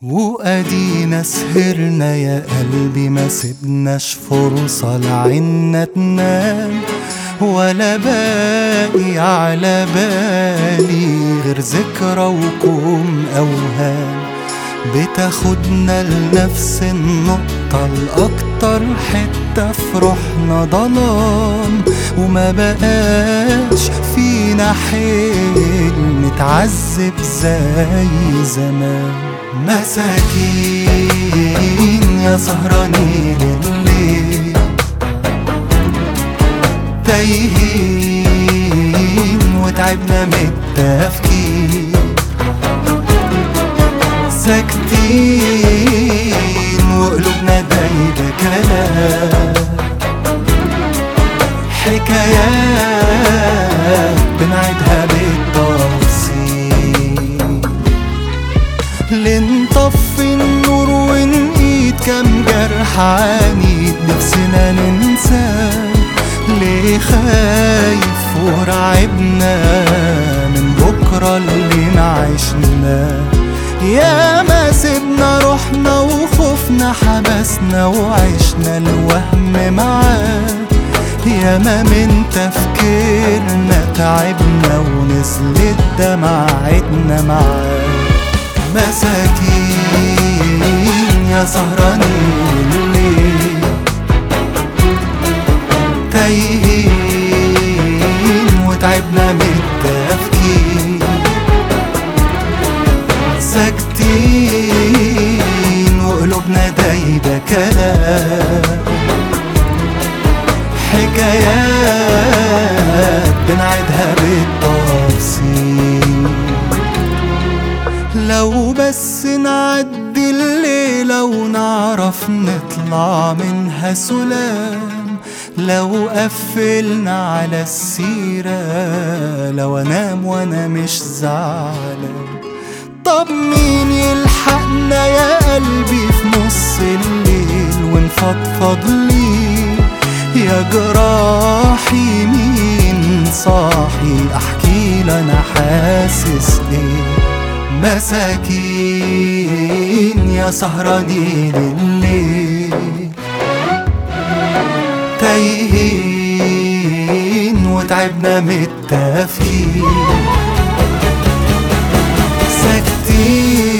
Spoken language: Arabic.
وأدينا سهرنا يا قلبي، ما سبناش فرصة لعنا تنام، ولا باقي على بالي غير ذكرى وكوم أوهام بتاخدنا لنفس النقطة الأكتر حتة في روحنا ظلام، وما بقاش فينا حيل نتعذب زي زمان. مساكين يا سهرانين الليل، تايهين وتعبنا من التفكير، ساكتين وقلوبنا دايبة كلام، حكايات بنعيدها بالتفصيل، لنطفي النور ونقيد كم جرح عنيد نفسنا ننساه. ليه خايف ورعبنا من بكرة اللي نعيشناه؟ يا ما سيبنا روحنا وخوفنا حبسنا وعشنا الوهم معاه، يا ما من تفكيرنا تعبنا ونزلت دمعتنا معاه. مساكين يا سهرانين الليل، تايهين وتعبنا من التفكير، ساكتين وقلوبنا دايبة كلام، حكايات بنعيدها بالتفصيل. لو بس نعدي الليلة ونعرف نطلع منها سلام، لو قفلنا على السيرة، لو انام وانا مش زعلان. طب مين يلحقنا يا قلبي في نص الليل ونفضفض ليه؟ يا جراحي مين صاحي احكي انا حاسس ايه؟ مساكين يا سهرانين الليل، تايهين وتعبنا من التفكير، ساكتين